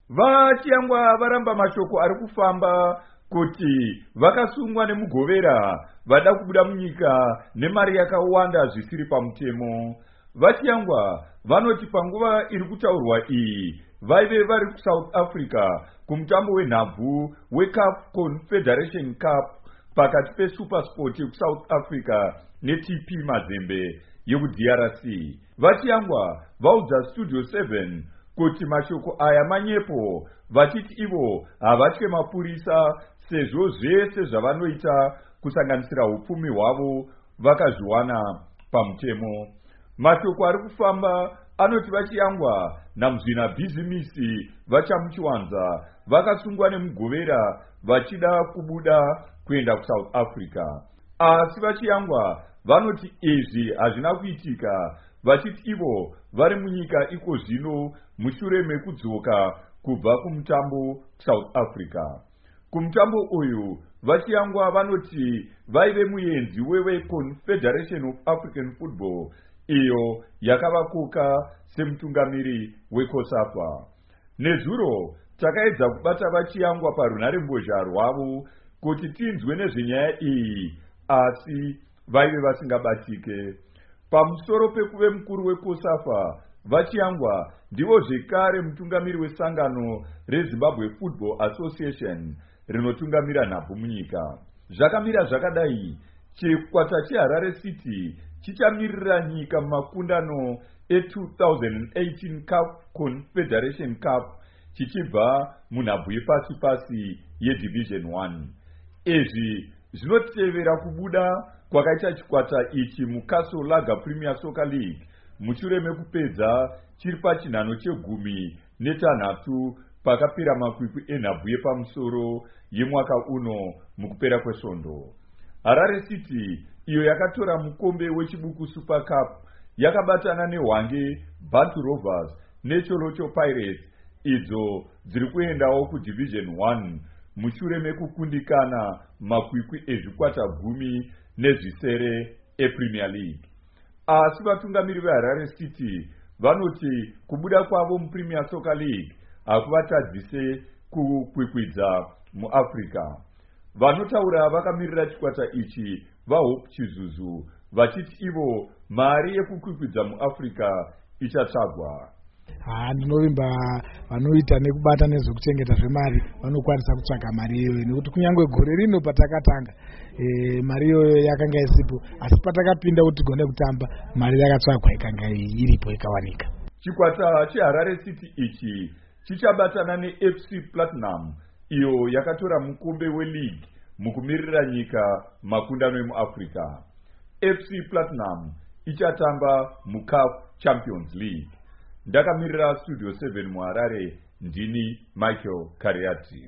Vachiyangwa varamba mashoko ari kufamba kuti vakasungwa nemugovera vada kubuda munyika nemari yakawanda zvisiri pamutemo. Vachiyangwa vanoti panguva iri kutaurwa iyi vaive vari kuSouth Africa kumutambo wenhabvu weCAF Confederation Cup pakati peSuperSport yekuSouth Africa neTP Mazembe yekuDRC. Vachiyangwa vaudza Studio 7 kuti mashoko aya manyepo, vachiti ivo havatye mapurisa sezvo zvese zvavanoita kusanganisira upfumi hwavo vakazviwana pamutemo. Mashoko ari kufamba anoti Vachiyangwa naMuzvina Bhizimisi vachamuchiwanza vakasungwa nemugovera vachida kubuda kuenda kuSouth Africa. Asi Vachiyangwa vanoti izvi hazvina kuitika, vachiti ivo vari munyika iko zvino mushure mekudzoka kubva kumutambo kuSouth Africa. Kumutambo uyu Vachiyangwa vanoti vaive muenzi weConfederation of African Football iyo yakavakoka semutungamiri weCOSAFA. Nezuro takaedza kubata Vachiyangwa parunharembozha rwavo kuti tinzwe nezvenyaya iyi, asi vaive vasingabatike. Pamusoro pekuve mukuru weCOSAFA, Vachiyangwa ndivo zvekare mutungamiri wesangano reZimbabwe Football Association rinotungamira nhabvu munyika. Zvakamira zvakadai, chikwata cheHarare City chichamirira nyika mumakundano e2018 CAF Confederation Cup chichibva munhabvu yepasi-pasi yeDivision 1. Izvi zvinotevera kubuda kwakaita chikwata ichi muCastle Lager Premier Soccer League mushure mekupedza chiri pachinhano che13 pakapera makwikwi enhabvu yepamusoro yemwaka uno mukupera kwesvondo. Harare City iyo yakatora mukombe wechibuku Super Cup yakabatana neHwange, Bantu Rovers neCholocho Pirates idzo dziri kuendawo kuDivision 1 mushure mekukundikana makwikwi ezvikwata 10 nezvisere ePremier League. Asi vatungamiri veHarare City vanoti kubuda kwavo muPremier Soccer League hakuvatadzise kukwikwidza muAfrica. Vanotaura vakamirira chikwata ichi vaHope Chizuzu vachiti ivo mari yekukwikwidza muAfrica ichatsvagwa. Ndinovimba vanoita nekubata nezvekuchengeta zvemari vanokwanisa kutsvaga mari iyoyo, nekuti kunyange gore rino patakatanga mari iyoyo yakanga isipo, asi patakapinda kuti tigone kutamba mari yakatsvagwa ikanga iripo ikawanika. Chikwata cheHarare City ichi chichabatana neFC Platinum iyo yakatora mukombe weleague mukumirira nyika makundano emuAfrica. FC Platinum ichatamba muCAF Champions League. Ndakamirira Studio 7 muHarare, ndini Michael Kariati.